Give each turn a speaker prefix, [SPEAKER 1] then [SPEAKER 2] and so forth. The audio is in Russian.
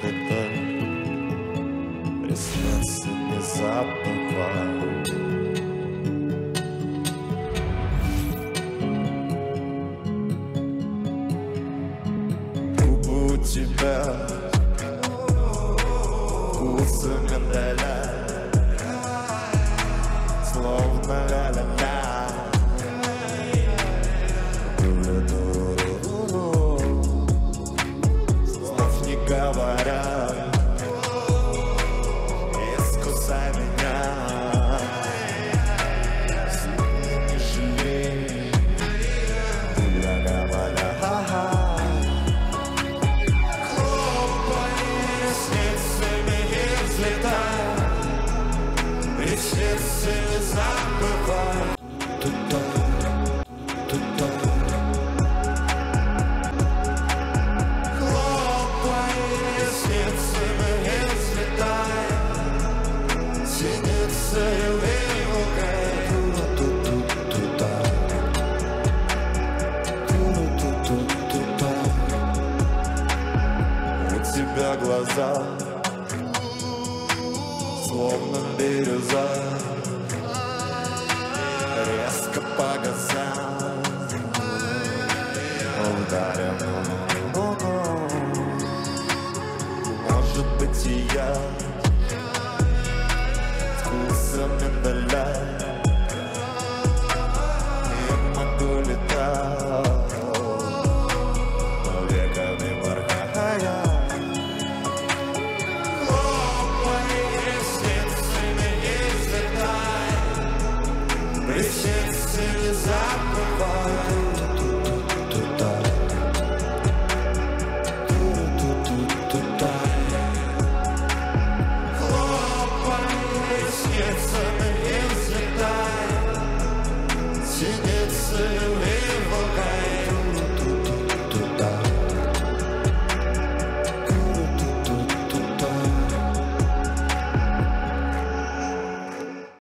[SPEAKER 1] цветы, ресницы не забывай. Губы у тебя вкусы миндаля, словно ля-ля-ля. Слов не говоря, искусай меня, сильно не жалей. Ля-ля-ля-ля, ха-ха. Хлопай ресницами и взлетай, ресницы не забывай. У тебя глаза словно бирюза, резко погасят, ударим. Может быть и я вкусом миндаля не могу летать, но веками порхая. Хлопай ресницами и взлетай, ресницы не забывай. Ресницами и взлетай, синицы.